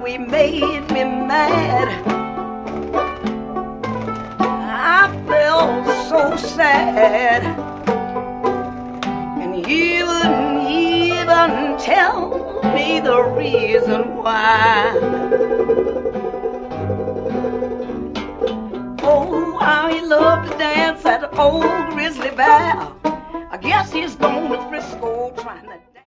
we made me mad. I felt so sad, and he wouldn't even tell me the reason why. Oh, how he loved to dance at the old Grizzly Bear. I guess he's gone to Frisco trying to